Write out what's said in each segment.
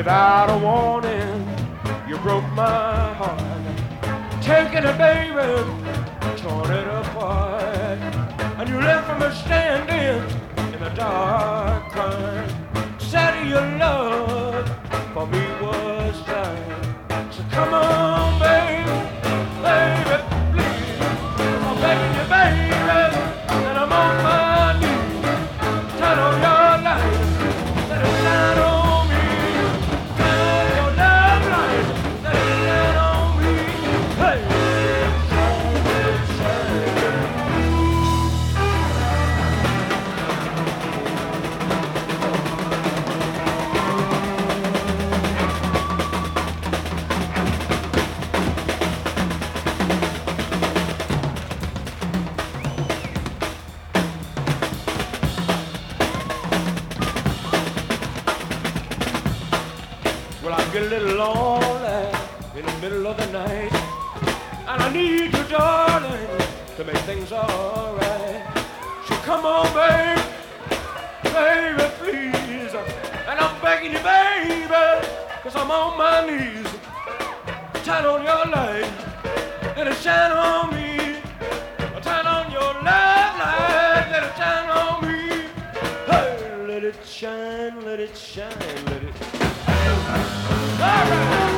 Without a warning, you broke my heart. Taking it, baby, torn it apart. And you left me standing in the dark, crying. Said your love for me was dying. So come on, baby, baby, please. I'm begging you, baby, and I'm on my knees. Turn on your light, let it shine on me. Turn on your love light, let it shine on me. Hey, shine, shine. Well, I get a little lonely in the middle of the night, and I need you, darling, to make things alright. So come on, baby, baby, please. And I'm begging you, baby, 'cause I'm on my knees. Turn on your light, let it shine on me. Turn on your love light, let it shine on me. Hey, let it shine, let it shine, let it. All right.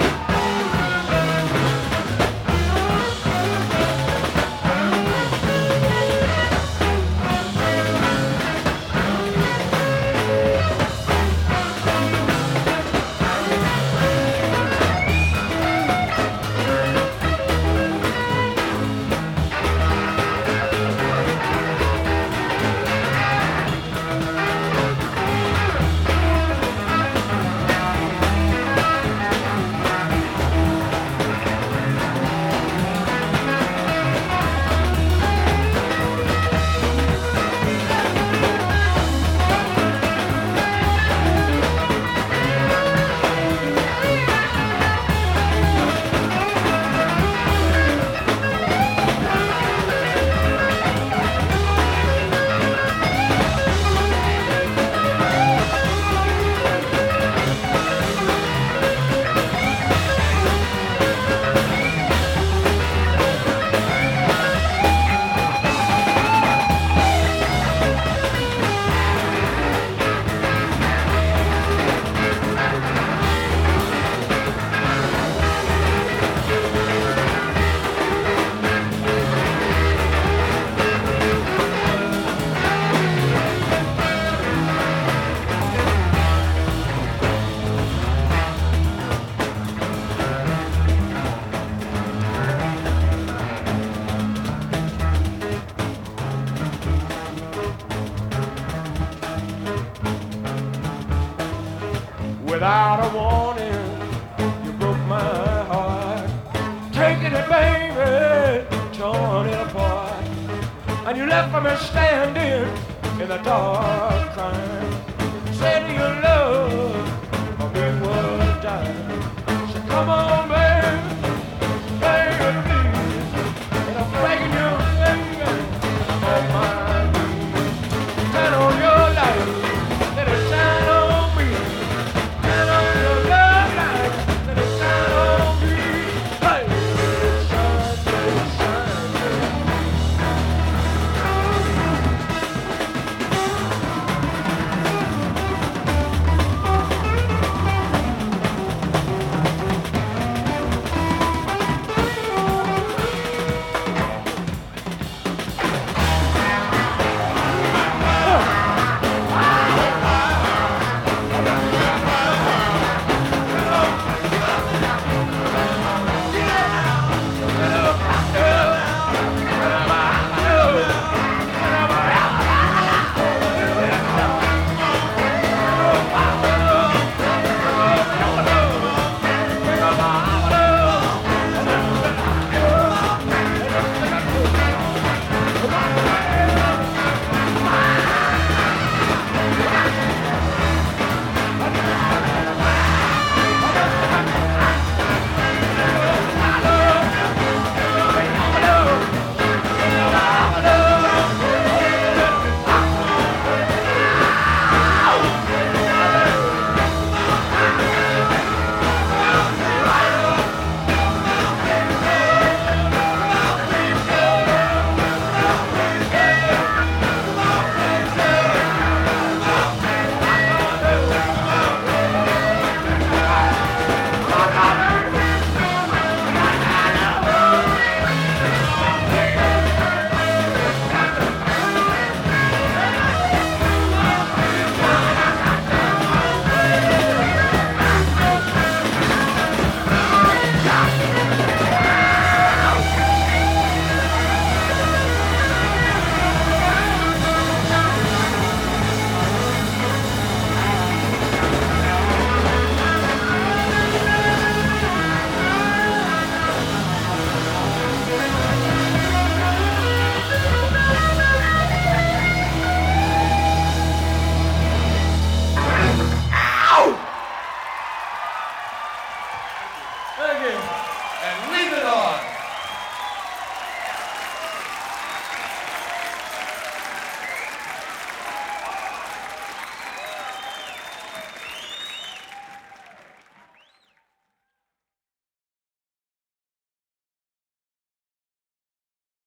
Without a warning, you broke my heart. Taking it, baby, torn it apart. And you left me standing in the dark, crying. Said your love for me was dying. So come on, baby, baby, please. And I'm begging you, baby, I'm on my knees. Turn on your light, let it shine on me. Turn on your love light, let it shine on me. Hey, shine, shine, shine. Thank you. And leave it on.